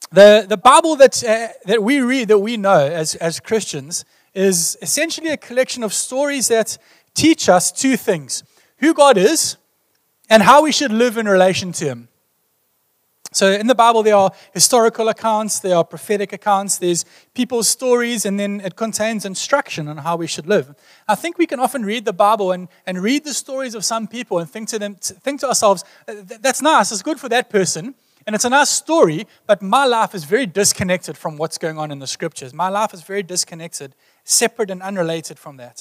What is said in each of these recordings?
The Bible that we read, that we know as Christians, is essentially a collection of stories that teach us two things: who God is and how we should live in relation to Him. So in the Bible, there are historical accounts, there are prophetic accounts, there's people's stories, and then it contains instruction on how we should live. I think we can often read the Bible and read the stories of some people and think to ourselves, that's nice, it's good for that person, and it's a nice story, but my life is very disconnected from what's going on in the Scriptures. My life is very disconnected, separate and unrelated from that.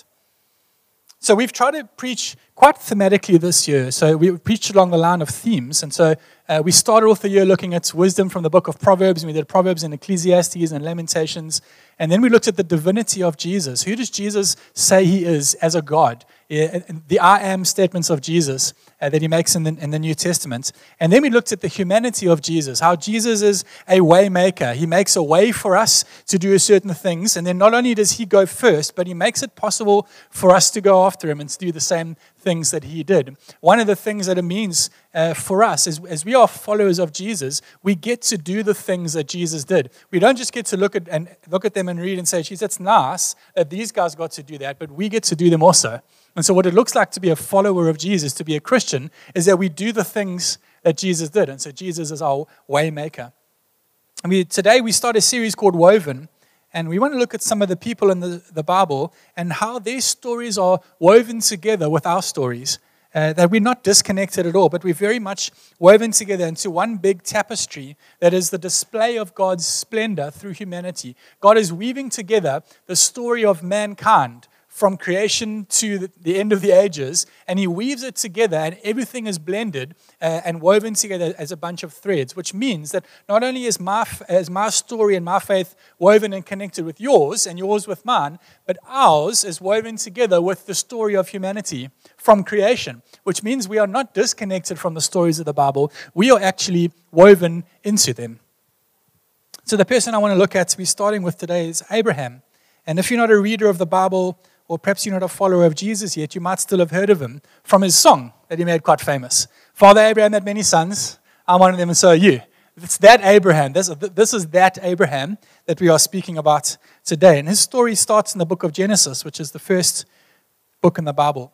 So we've tried to preach quite thematically this year. So we preached along the line of themes. And so we started off the year looking at wisdom from the book of Proverbs. And we did Proverbs and Ecclesiastes and Lamentations. And then we looked at the divinity of Jesus. Who does Jesus say He is as a God? The I am statements of Jesus that He makes in the New Testament. And then we looked at the humanity of Jesus, how Jesus is a way maker. He makes a way for us to do certain things. And then not only does He go first, but He makes it possible for us to go after Him and to do the same things that He did. One of the things that it means for us is, as we are followers of Jesus, we get to do the things that Jesus did. We don't just get to look at them and read and say, geez, that's nice that these guys got to do that, but we get to do them also. And so what it looks like to be a follower of Jesus, to be a Christian, is that we do the things that Jesus did. And so Jesus is our way maker. Today we start a series called Woven, and we want to look at some of the people in the Bible and how their stories are woven together with our stories. That we're not disconnected at all, but we're very much woven together into one big tapestry that is the display of God's splendor through humanity. God is weaving together the story of mankind from creation to the end of the ages, and He weaves it together, and everything is blended and woven together as a bunch of threads, which means that not only is my story and my faith woven and connected with yours, and yours with mine, but ours is woven together with the story of humanity from creation, which means we are not disconnected from the stories of the Bible. We are actually woven into them. So the person I want to look at to be starting with today is Abraham. And if you're not a reader of the Bible, or perhaps you're not a follower of Jesus yet, you might still have heard of him from his song that he made quite famous. Father Abraham had many sons, I'm one of them and so are you. It's that Abraham, this is that Abraham that we are speaking about today. And his story starts in the book of Genesis, which is the first book in the Bible.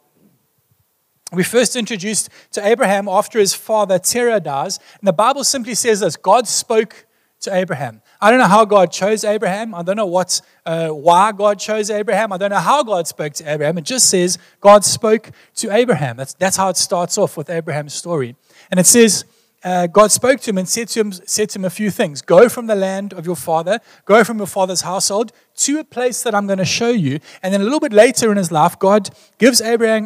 We're first introduced to Abraham after his father Terah dies, and the Bible simply says this: God spoke to Abraham. I don't know how God chose Abraham. I don't know why God chose Abraham. I don't know how God spoke to Abraham. It just says God spoke to Abraham. That's how it starts off with Abraham's story. And it says God spoke to him and said to him a few things. Go from the land of your father, go from your father's household to a place that I'm going to show you. And then a little bit later in his life, God gives Abraham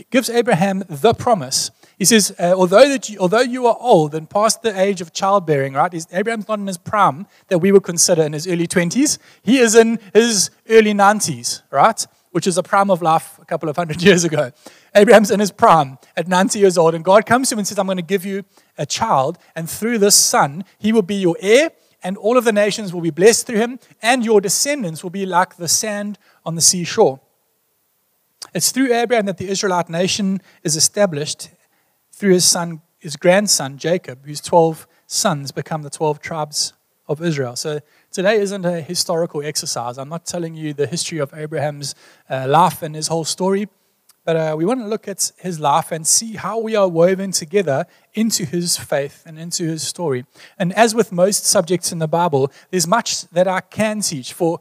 the promise. He says, although you are old and past the age of childbearing, right? Abraham's not in his prime that we would consider in his early 20s. He is in his early 90s, right? Which is a prime of life a couple of hundred years ago. Abraham's in his prime at 90 years old, and God comes to him and says, I'm going to give you a child, and through this son, he will be your heir, and all of the nations will be blessed through him, and your descendants will be like the sand on the seashore. It's through Abraham that the Israelite nation is established, through his grandson, Jacob, whose 12 sons become the 12 tribes of Israel. So today isn't a historical exercise. I'm not telling you the history of Abraham's life and his whole story, but we want to look at his life and see how we are woven together into his faith and into his story. And as with most subjects in the Bible, there's much that I can teach for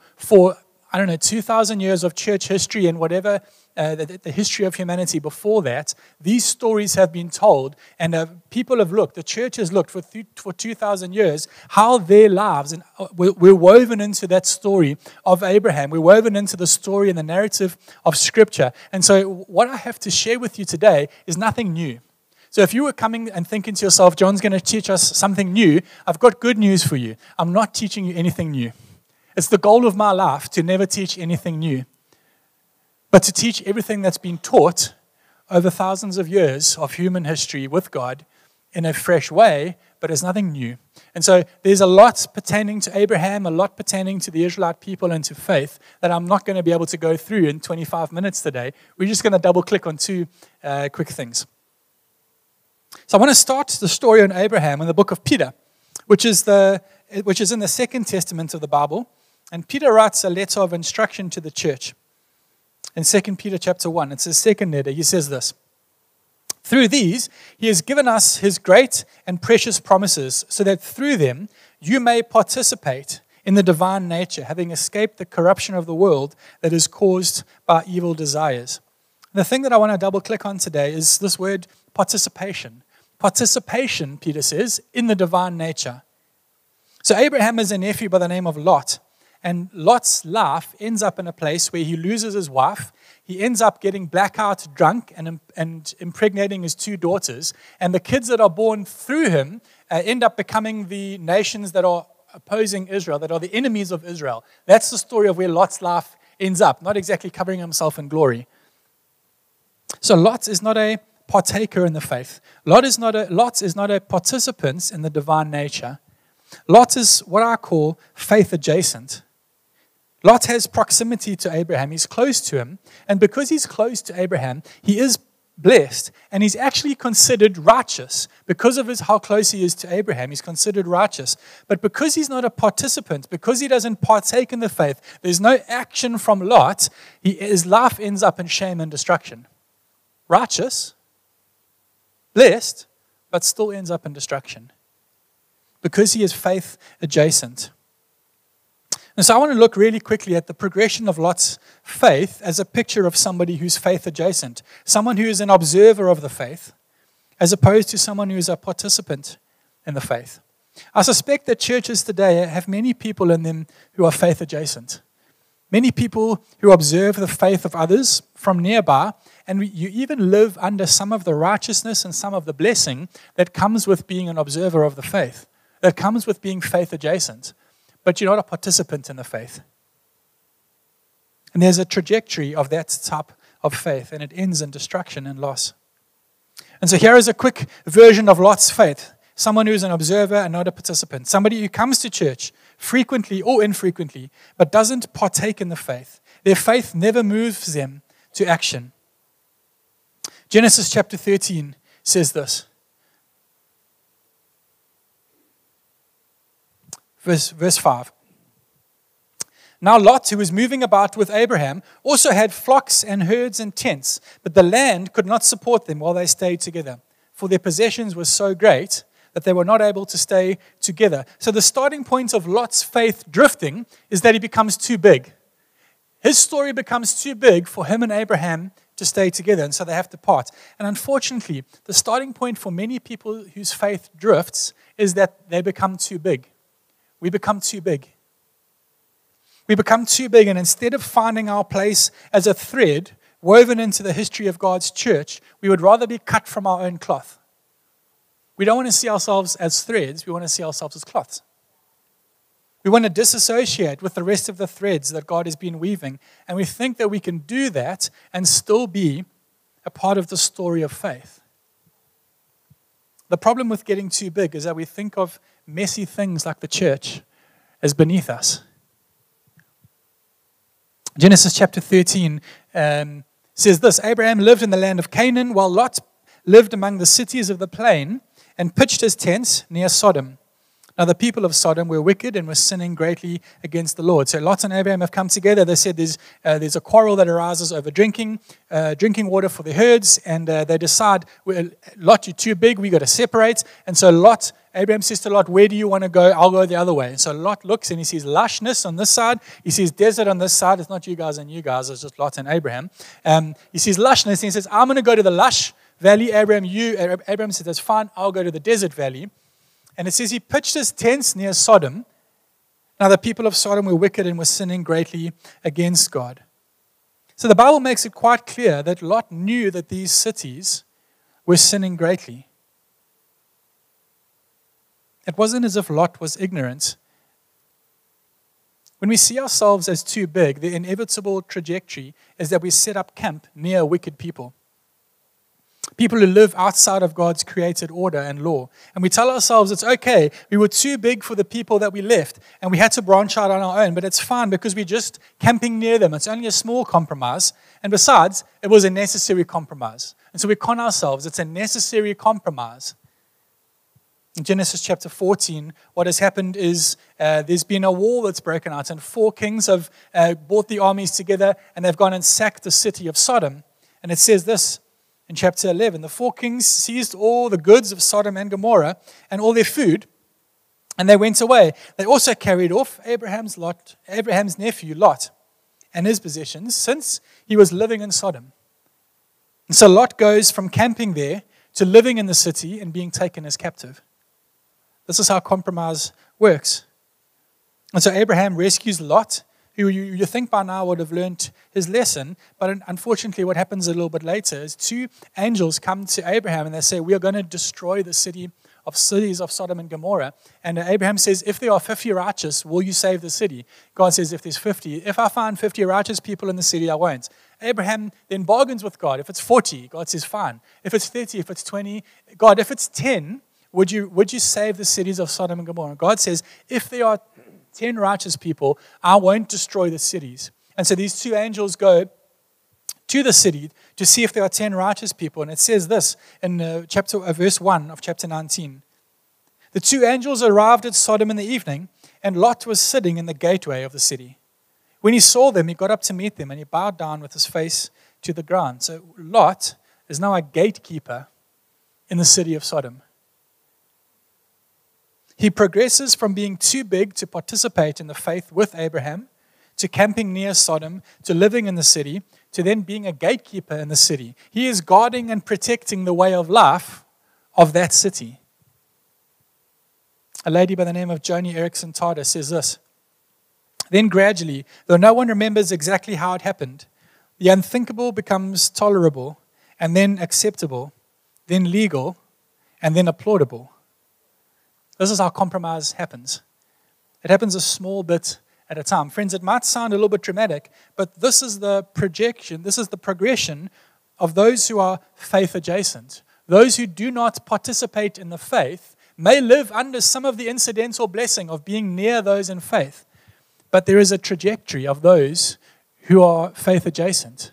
2,000 years of church history and whatever the history of humanity before that. These stories have been told, and people have looked, the church has looked for 2,000 years, how their lives, and we're woven into that story of Abraham. We're woven into the story and the narrative of Scripture. And so what I have to share with you today is nothing new. So if you were coming and thinking to yourself, John's going to teach us something new, I've got good news for you. I'm not teaching you anything new. It's the goal of my life to never teach anything new, but to teach everything that's been taught over thousands of years of human history with God in a fresh way, but it's nothing new. And so there's a lot pertaining to Abraham, a lot pertaining to the Israelite people and to faith that I'm not going to be able to go through in 25 minutes today. We're just going to double click on two quick things. So I want to start the story on Abraham in the book of Peter, which is the which is in the Second Testament of the Bible. And Peter writes a letter of instruction to the church. In 2 Peter chapter 1, it's his second letter. He says this: "Through these, he has given us his great and precious promises, so that through them you may participate in the divine nature, having escaped the corruption of the world that is caused by evil desires." And the thing that I want to double click on today is this word participation. Participation, Peter says, in the divine nature. So Abraham is a nephew by the name of Lot. And Lot's life ends up in a place where he loses his wife. He ends up getting blackout drunk and impregnating his 2 daughters. And the kids that are born through him end up becoming the nations that are opposing Israel, that are the enemies of Israel. That's the story of where Lot's life ends up, not exactly covering himself in glory. So Lot is not a partaker in the faith. Lot is not a participant in the divine nature. Lot is what I call faith adjacent. Lot has proximity to Abraham. He's close to him. And because he's close to Abraham, he is blessed. And he's actually considered righteous. Because of how close he is to Abraham, he's considered righteous. But because he's not a participant, because he doesn't partake in the faith, there's no action from Lot, his life ends up in shame and destruction. Righteous, blessed, but still ends up in destruction. Because he is faith adjacent. And so I want to look really quickly at the progression of Lot's faith as a picture of somebody who's faith adjacent. Someone who is an observer of the faith, as opposed to someone who is a participant in the faith. I suspect that churches today have many people in them who are faith adjacent. Many people who observe the faith of others from nearby, and you even live under some of the righteousness and some of the blessing that comes with being an observer of the faith, that comes with being faith adjacent. But you're not a participant in the faith. And there's a trajectory of that type of faith, and it ends in destruction and loss. And so here is a quick version of Lot's faith. Someone who's an observer and not a participant. Somebody who comes to church frequently or infrequently, but doesn't partake in the faith. Their faith never moves them to action. Genesis chapter 13 says this. Verse 5. Now Lot, who was moving about with Abraham, also had flocks and herds and tents, but the land could not support them while they stayed together, for their possessions were so great that they were not able to stay together. So the starting point of Lot's faith drifting is that he becomes too big. His story becomes too big for him and Abraham to stay together, and so they have to part. And unfortunately, the starting point for many people whose faith drifts is that they become too big. We become too big. We become too big, and instead of finding our place as a thread woven into the history of God's church, we would rather be cut from our own cloth. We don't want to see ourselves as threads, we want to see ourselves as cloths. We want to disassociate with the rest of the threads that God has been weaving, and we think that we can do that and still be a part of the story of faith. The problem with getting too big is that we think of messy things like the church as beneath us. Genesis chapter 13 says this: Abraham lived in the land of Canaan, while Lot lived among the cities of the plain and pitched his tents near Sodom. Now the people of Sodom were wicked and were sinning greatly against the Lord. So Lot and Abraham have come together. They said there's a quarrel that arises over drinking water for the herds, and they decide, well, Lot, you're too big, we got to separate. And so Abraham says to Lot, where do you want to go? I'll go the other way. And so Lot looks and he sees lushness on this side. He sees desert on this side. It's not you guys and you guys, it's just Lot and Abraham. He sees lushness and he says, I'm going to go to the lush valley. Abraham says, that's fine, I'll go to the desert valley. And it says he pitched his tents near Sodom. Now the people of Sodom were wicked and were sinning greatly against God. So the Bible makes it quite clear that Lot knew that these cities were sinning greatly. It wasn't as if Lot was ignorant. When we see ourselves as too big, the inevitable trajectory is that we set up camp near wicked people. People who live outside of God's created order and law. And we tell ourselves it's okay, we were too big for the people that we left, and we had to branch out on our own, but it's fine because we're just camping near them. It's only a small compromise, and besides, it was a necessary compromise. And so we con ourselves, it's a necessary compromise. In Genesis chapter 14, what has happened is there's been a war that's broken out, and 4 kings have brought the armies together, and they've gone and sacked the city of Sodom. And it says this in chapter 11, the 4 kings seized all the goods of Sodom and Gomorrah and all their food, and they went away. They also carried off Abraham's nephew Lot and his possessions, since he was living in Sodom. And so Lot goes from camping there to living in the city and being taken as captive. This is how compromise works. And so Abraham rescues Lot, who you think by now would have learned his lesson, but unfortunately what happens a little bit later is 2 angels come to Abraham and they say, we are going to destroy the cities of Sodom and Gomorrah. And Abraham says, if there are 50 righteous, will you save the city? God says, if there's 50, if I find 50 righteous people in the city, I won't. Abraham then bargains with God. If it's 40, God says, fine. If it's 30, if it's 20, God, if it's 10, would you save the cities of Sodom and Gomorrah? God says, if there are 10 righteous people, I won't destroy the cities. And so these 2 angels go to the city to see if there are 10 righteous people. And it says this in verse 1 of chapter 19. The 2 angels arrived at Sodom in the evening, and Lot was sitting in the gateway of the city. When he saw them, he got up to meet them, and he bowed down with his face to the ground. So Lot is now a gatekeeper in the city of Sodom. He progresses from being too big to participate in the faith with Abraham, to camping near Sodom, to living in the city, to then being a gatekeeper in the city. He is guarding and protecting the way of life of that city. A lady by the name of Joni Eareckson Tada says this: then gradually, though no one remembers exactly how it happened, the unthinkable becomes tolerable, and then acceptable, then legal, and then applaudable. This is how compromise happens. It happens a small bit at a time. Friends, it might sound a little bit dramatic, but this is the projection, this is the progression of those who are faith adjacent. Those who do not participate in the faith may live under some of the incidental blessing of being near those in faith, but there is a trajectory of those who are faith adjacent.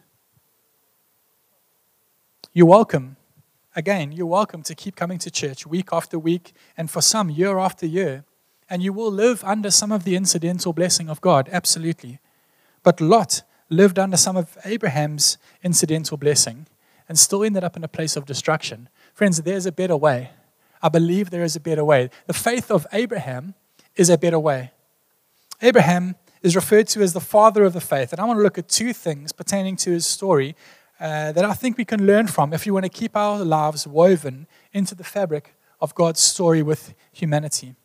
You're welcome. Again, you're welcome to keep coming to church week after week, and for some, year after year. And you will live under some of the incidental blessing of God, absolutely. But Lot lived under some of Abraham's incidental blessing and still ended up in a place of destruction. Friends, there's a better way. I believe there is a better way. The faith of Abraham is a better way. Abraham is referred to as the father of the faith. And I want to look at 2 things pertaining to his story that I think we can learn from if you want to keep our lives woven into the fabric of God's story with humanity.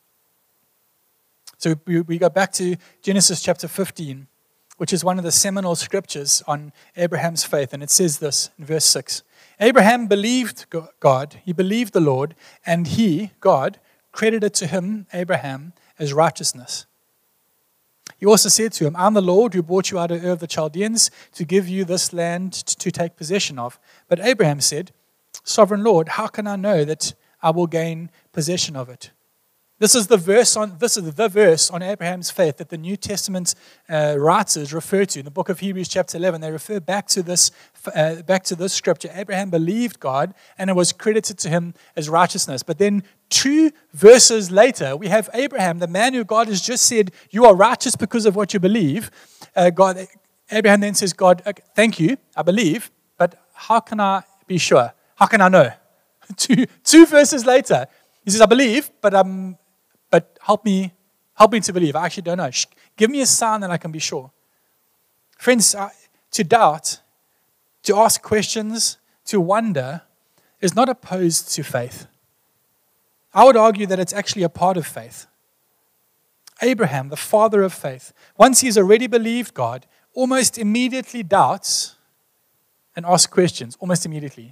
So we go back to Genesis chapter 15, which is one of the seminal scriptures on Abraham's faith. And it says this in verse 6. Abraham believed God, he believed the Lord, and he, God, credited to him, Abraham, as righteousness. He also said to him, I'm the Lord who brought you out of Ur of the Chaldeans to give you this land to take possession of. But Abraham said, Sovereign Lord, how can I know that I will gain possession of it? This is the verse on Abraham's faith that the New Testament writers refer to. In the book of Hebrews chapter 11, they refer back to this scripture. Abraham believed God, and it was credited to him as righteousness. But then 2 verses later, we have Abraham, the man who God has just said, you are righteous because of what you believe. Abraham then says, God, okay, thank you, I believe, but how can I be sure? How can I know? Two verses later, he says, I believe, but help me to believe. I actually don't know. Give me a sign that I can be sure. Friends, to doubt, to ask questions, to wonder is not opposed to faith. I would argue that it's actually a part of faith. Abraham, the father of faith, once he's already believed God, almost immediately doubts and asks questions, almost immediately.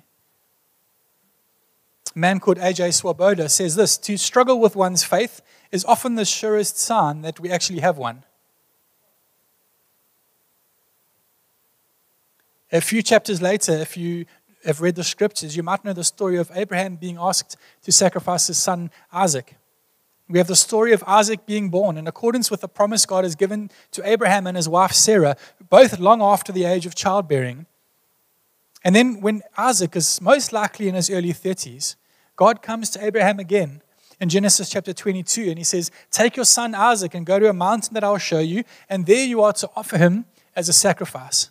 A man called A.J. Swoboda says this: to struggle with one's faith is often the surest sign that we actually have one. A few chapters later, if you have read the scriptures, you might know the story of Abraham being asked to sacrifice his son Isaac. We have the story of Isaac being born in accordance with the promise God has given to Abraham and his wife Sarah, both long after the age of childbearing. And then when Isaac is most likely in his early 30s, God comes to Abraham again in Genesis chapter 22, and he says, take your son Isaac and go to a mountain that I will show you, and there you are to offer him as a sacrifice.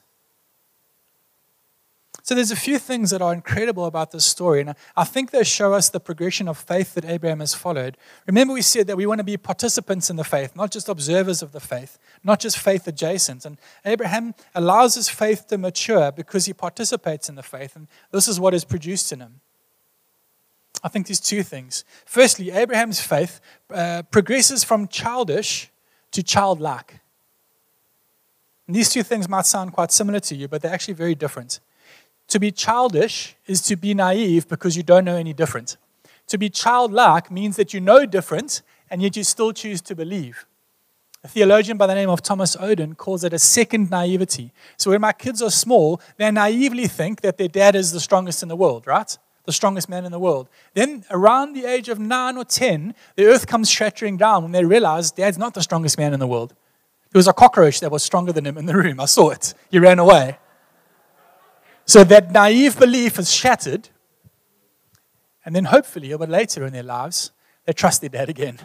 So there's a few things that are incredible about this story, and I think they show us the progression of faith that Abraham has followed. Remember, we said that we want to be participants in the faith, not just observers of the faith, not just faith adjacent. And Abraham allows his faith to mature because he participates in the faith, and this is what is produced in him. I think there's two things. Firstly, Abraham's faith progresses from childish to childlike. And these two things might sound quite similar to you, but they're actually very different. To be childish is to be naive because you don't know any different. To be childlike means that you know different, and yet you still choose to believe. A theologian by the name of Thomas Oden calls it a second naivety. So when my kids are small, they naively think that their dad is the strongest in the world, right? The strongest man in the world. Then around the age of 9 or 10, the earth comes shattering down when they realize dad's not the strongest man in the world. There was a cockroach that was stronger than him in the room. I saw it. He ran away. So that naive belief is shattered. And then hopefully, a bit later in their lives, they trust their dad again.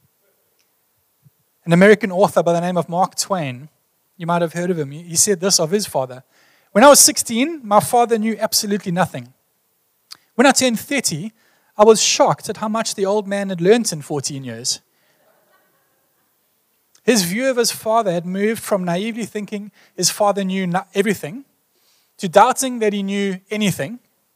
An American author by the name of Mark Twain, you might have heard of him. He said this of his father. When I was 16, my father knew absolutely nothing. When I turned 30, I was shocked at how much the old man had learnt in 14 years. His view of his father had moved from naively thinking his father knew everything to doubting that he knew anything,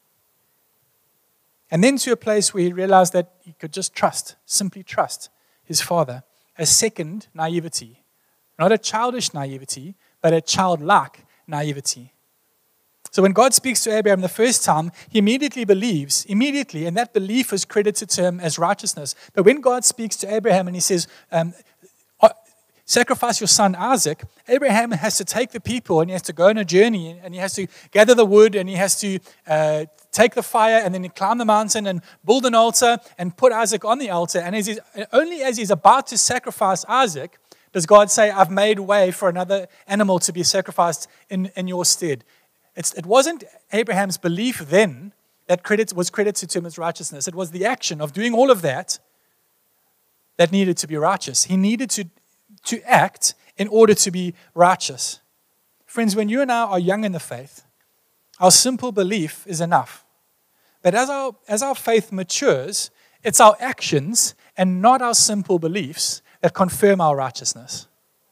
and then to a place where he realized that he could just simply trust his father. A second naivety. Not a childish naivety, but a childlike naivety. So when God speaks to Abraham the first time, he immediately believes, and that belief is credited to him as righteousness. But when God speaks to Abraham and he says, sacrifice your son Isaac, Abraham has to take the people and he has to go on a journey and he has to gather the wood and he has to take the fire and then he climb the mountain and build an altar and put Isaac on the altar. And only as he's about to sacrifice Isaac does God say, I've made way for another animal to be sacrificed in your stead. It wasn't Abraham's belief then that was credited to him as righteousness. It was the action of doing all of that needed to be righteous. He needed to act in order to be righteous. Friends, when you and I are young in the faith, our simple belief is enough. But as our faith matures, it's our actions and not our simple beliefs that confirm our righteousness.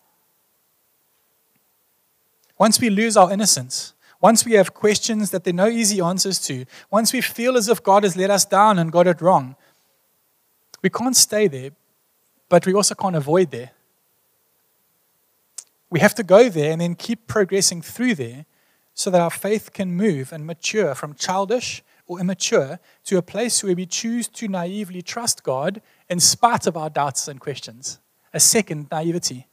Once we lose our innocence, once we have questions that there are no easy answers to, once we feel as if God has let us down and got it wrong, we can't stay there, but we also can't avoid there. We have to go there and then keep progressing through there so that our faith can move and mature from childish or immature to a place where we choose to naively trust God in spite of our doubts and questions. A second naivety.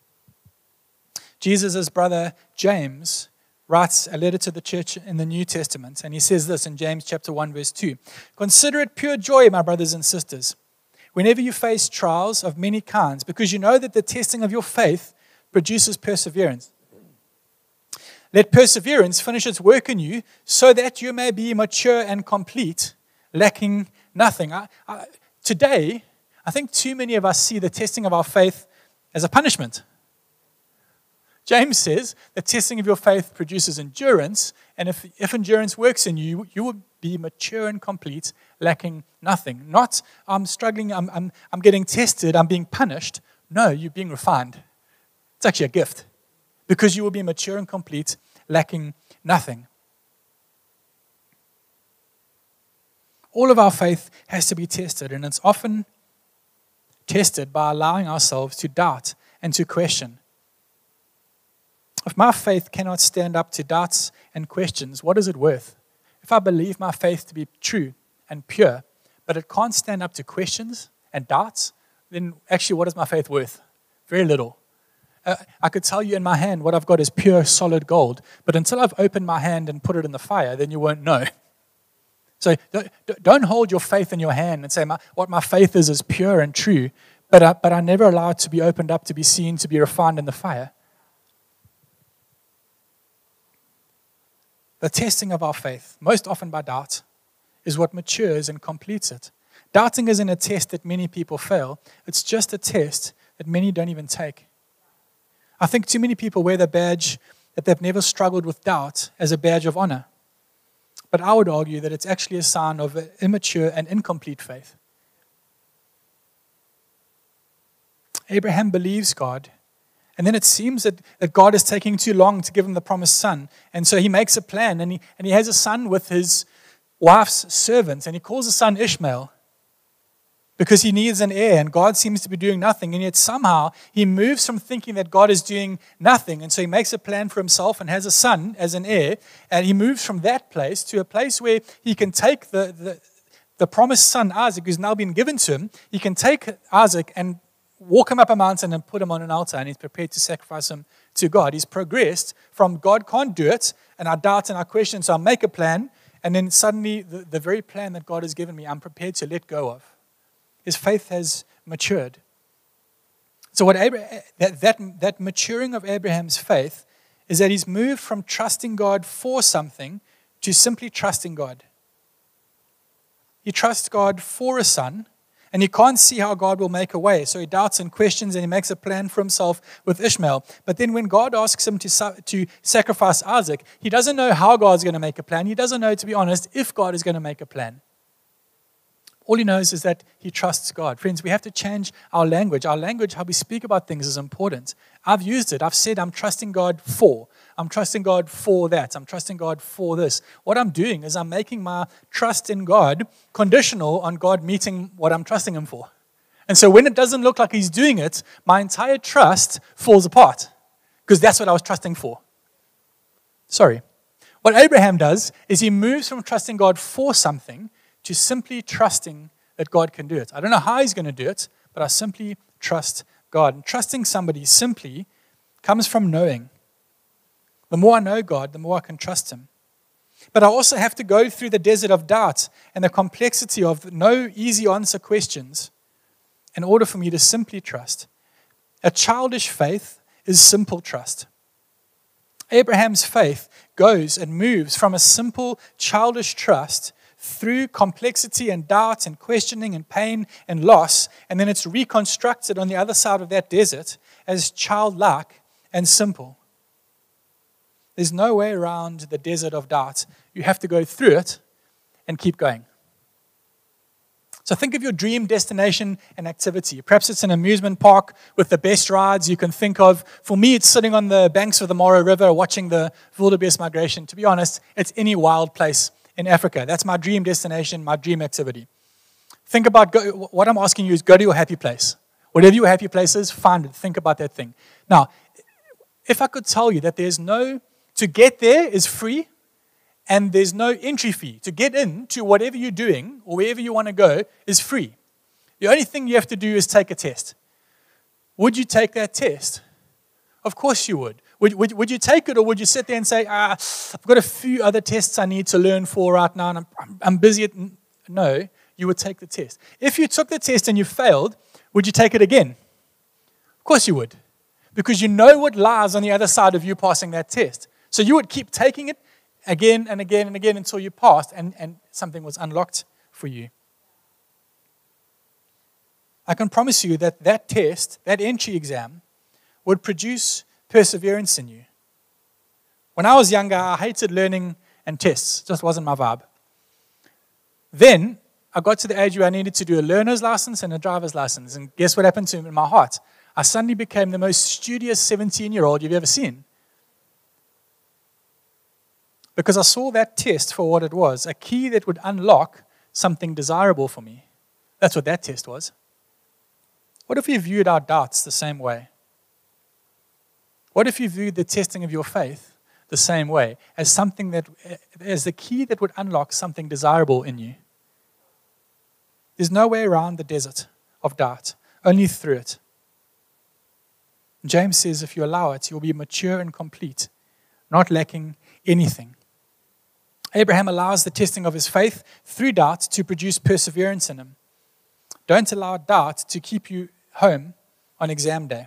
Jesus' brother James writes a letter to the church in the New Testament, and he says this in James chapter 1, verse 2. Consider it pure joy, my brothers and sisters, whenever you face trials of many kinds, because you know that the testing of your faith produces perseverance. Let perseverance finish its work in you so that you may be mature and complete, lacking nothing. Today, I think too many of us see the testing of our faith as a punishment. James says the testing of your faith produces endurance, and if endurance works in you, you will be mature and complete, lacking nothing. Not, I'm struggling, I'm getting tested, I'm being punished. No, you're being refined. It's actually a gift because you will be mature and complete, lacking nothing. All of our faith has to be tested, and it's often tested by allowing ourselves to doubt and to question. If my faith cannot stand up to doubts and questions, what is it worth? If I believe my faith to be true and pure, but it can't stand up to questions and doubts, then actually what is my faith worth? Very little. I could tell you in my hand what I've got is pure, solid gold, but until I've opened my hand and put it in the fire, then you won't know. So don't hold your faith in your hand and say, what my faith is pure and true, but I never allow it to be opened up, to be seen, to be refined in the fire. The testing of our faith, most often by doubt, is what matures and completes it. Doubting isn't a test that many people fail. It's just a test that many don't even take. I think too many people wear the badge that they've never struggled with doubt as a badge of honor. But I would argue that it's actually a sign of an immature and incomplete faith. Abraham believes God, and then it seems that God is taking too long to give him the promised son. And so he makes a plan, and he has a son with his wife's servant, and he calls the son Ishmael because he needs an heir, and God seems to be doing nothing. And yet somehow he moves from thinking that God is doing nothing, and so he makes a plan for himself and has a son as an heir, and he moves from that place to a place where he can take the promised son Isaac, who's now been given to him. He can take Isaac and walk him up a mountain and put him on an altar, and he's prepared to sacrifice him to God. He's progressed from God can't do it, and I doubt and I question, so I make a plan, and then suddenly the very plan that God has given me, I'm prepared to let go of. His faith has matured. So what that maturing of Abraham's faith is that he's moved from trusting God for something to simply trusting God. He trusts God for a son, and he can't see how God will make a way. So he doubts and questions, and he makes a plan for himself with Ishmael. But then when God asks him to sacrifice Isaac, he doesn't know how God's going to make a plan. He doesn't know, to be honest, if God is going to make a plan. All he knows is that he trusts God. Friends, we have to change our language. Our language, how we speak about things, is important. I've used it. I've said, I'm trusting God for. I'm trusting God for that. I'm trusting God for this. What I'm doing is I'm making my trust in God conditional on God meeting what I'm trusting him for. And so when it doesn't look like he's doing it, my entire trust falls apart because that's what I was trusting for. Sorry. What Abraham does is he moves from trusting God for something to simply trusting that God can do it. I don't know how he's going to do it, but I simply trust God. And trusting somebody simply comes from knowing. The more I know God, the more I can trust him. But I also have to go through the desert of doubt and the complexity of no easy answer questions in order for me to simply trust. A childish faith is simple trust. Abraham's faith goes and moves from a simple childish trust through complexity and doubt and questioning and pain and loss, and then it's reconstructed on the other side of that desert as childlike and simple. There's no way around the desert of doubt. You have to go through it and keep going. So think of your dream destination and activity. Perhaps it's an amusement park with the best rides you can think of. For me, it's sitting on the banks of the Mara River watching the wildebeest migration. To be honest, it's any wild place in Africa. That's my dream destination, my dream activity. Think about, what I'm asking you is go to your happy place. Whatever your happy place is, find it. Think about that thing. Now, if I could tell you that to get there is free and there's no entry fee. To get into whatever you're doing or wherever you want to go is free. The only thing you have to do is take a test. Would you take that test? Of course you would. Would you take it, or would you sit there and say, I've got a few other tests I need to learn for right now, and I'm busy? No, you would take the test. If you took the test and you failed, would you take it again? Of course you would, because you know what lies on the other side of you passing that test. So you would keep taking it again and again and again until you passed and something was unlocked for you. I can promise you that test, that entry exam, would produce perseverance in you. When I was younger, I hated learning and tests. It just wasn't my vibe. Then I got to the age where I needed to do a learner's license and a driver's license. And guess what happened to me in my heart? I suddenly became the most studious 17-year-old you've ever seen. Because I saw that test for what it was, a key that would unlock something desirable for me. That's what that test was. What if we viewed our doubts the same way? What if you viewed the testing of your faith the same way, as something as the key that would unlock something desirable in you? There's no way around the desert of doubt, only through it. James says if you allow it, you'll be mature and complete, not lacking anything. Abraham allows the testing of his faith through doubt to produce perseverance in him. Don't allow doubt to keep you home on exam day.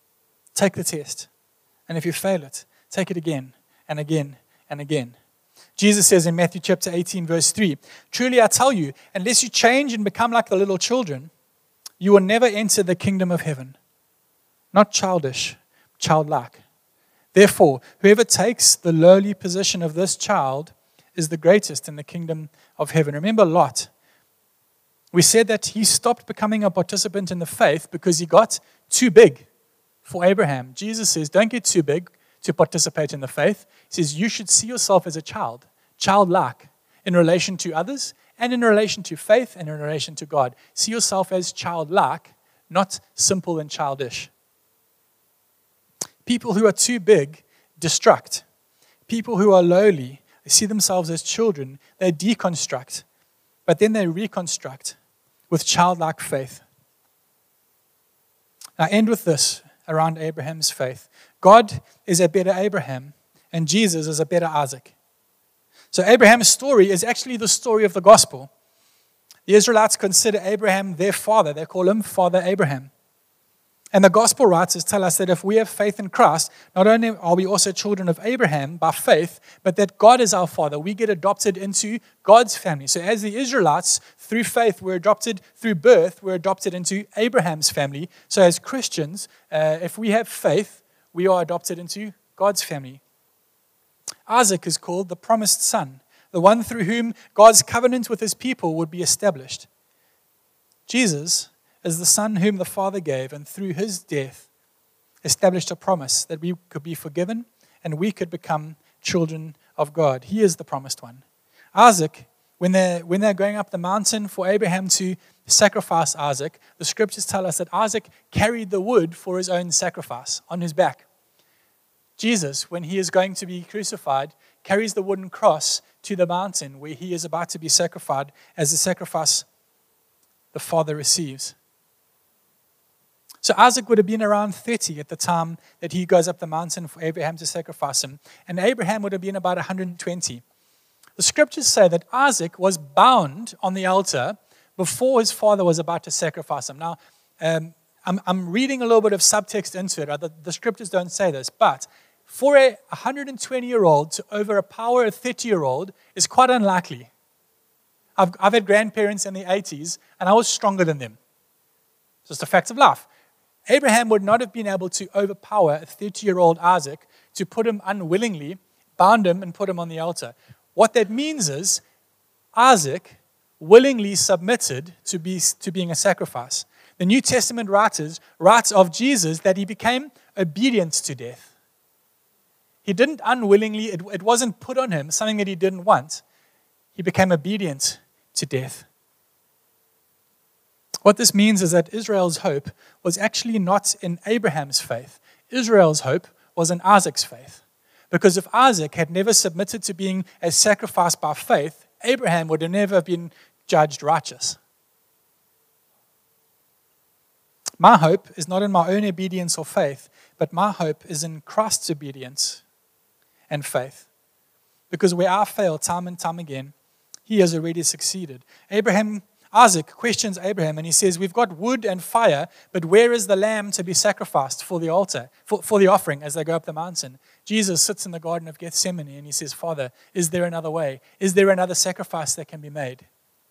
Take the test. And if you fail it, take it again and again and again. Jesus says in Matthew chapter 18, verse 3, "Truly I tell you, unless you change and become like the little children, you will never enter the kingdom of heaven." Not childish, childlike. "Therefore, whoever takes the lowly position of this child is the greatest in the kingdom of heaven." Remember Lot. We said that he stopped becoming a participant in the faith because he got too big for Abraham. Jesus says, don't get too big to participate in the faith. He says, you should see yourself as a child, childlike, in relation to others and in relation to faith and in relation to God. See yourself as childlike, not simple and childish. People who are too big destruct. People who are lowly, they see themselves as children, they deconstruct, but then they reconstruct with childlike faith. I end with this around Abraham's faith. God is a better Abraham, and Jesus is a better Isaac. So Abraham's story is actually the story of the gospel. The Israelites consider Abraham their father. They call him Father Abraham. And the gospel writers tell us that if we have faith in Christ, not only are we also children of Abraham by faith, but that God is our father. We get adopted into God's family. So as the Israelites, through faith, we're adopted through birth, we're adopted into Abraham's family. So as Christians, if we have faith, we are adopted into God's family. Isaac is called the promised son, the one through whom God's covenant with his people would be established. Jesus is the Son whom the Father gave, and through his death established a promise that we could be forgiven and we could become children of God. He is the promised one. Isaac, when they're going up the mountain for Abraham to sacrifice Isaac, the scriptures tell us that Isaac carried the wood for his own sacrifice on his back. Jesus, when he is going to be crucified, carries the wooden cross to the mountain where he is about to be sacrificed as the sacrifice the Father receives. So Isaac would have been around 30 at the time that he goes up the mountain for Abraham to sacrifice him. And Abraham would have been about 120. The scriptures say that Isaac was bound on the altar before his father was about to sacrifice him. Now, I'm reading a little bit of subtext into it. The scriptures don't say this, but for a 120-year-old to overpower a 30-year-old is quite unlikely. I've had grandparents in the 80s, and I was stronger than them. It's just a fact of life. Abraham would not have been able to overpower a 30-year-old Isaac to put him unwillingly, bound him, and put him on the altar. What that means is Isaac willingly submitted to being a sacrifice. The New Testament writers write of Jesus that he became obedient to death. He didn't unwillingly, it wasn't put on him, something that he didn't want. He became obedient to death. What this means is that Israel's hope was actually not in Abraham's faith. Israel's hope was in Isaac's faith. Because if Isaac had never submitted to being a sacrifice by faith, Abraham would have never been judged righteous. My hope is not in my own obedience or faith, but my hope is in Christ's obedience and faith. Because where I fail time and time again, he has already succeeded. Isaac questions Abraham and he says, we've got wood and fire, but where is the lamb to be sacrificed for the altar, for the offering as they go up the mountain? Jesus sits in the Garden of Gethsemane and he says, Father, is there another way? Is there another sacrifice that can be made?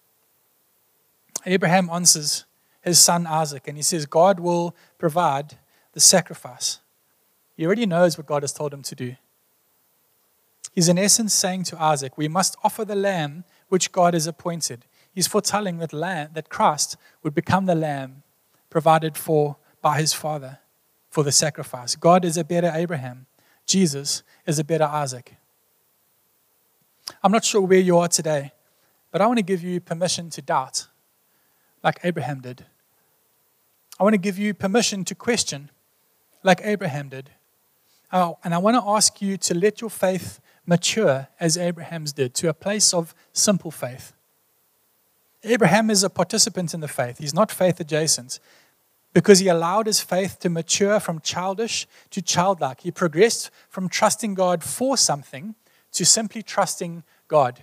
Abraham answers his son Isaac and he says, God will provide the sacrifice. He already knows what God has told him to do. He's in essence saying to Isaac, we must offer the lamb which God has appointed. He's foretelling that Christ would become the lamb provided for by his Father for the sacrifice. God is a better Abraham. Jesus is a better Isaac. I'm not sure where you are today, but I want to give you permission to doubt like Abraham did. I want to give you permission to question like Abraham did. And I want to ask you to let your faith mature as Abraham's did, to a place of simple faith. Abraham is a participant in the faith. He's not faith adjacent because he allowed his faith to mature from childish to childlike. He progressed from trusting God for something to simply trusting God.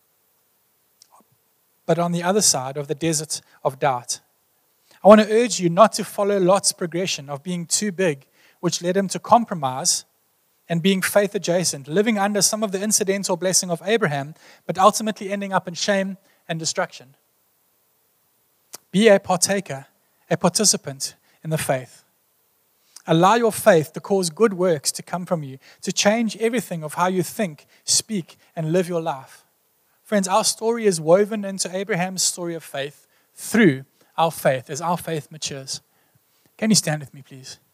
But on the other side of the desert of doubt, I want to urge you not to follow Lot's progression of being too big, which led him to compromise and being faith adjacent, living under some of the incidental blessing of Abraham, but ultimately ending up in shame and destruction. Be a partaker, a participant in the faith. Allow your faith to cause good works to come from you, to change everything of how you think, speak, and live your life. Friends, our story is woven into Abraham's story of faith through our faith as our faith matures. Can you stand with me, please?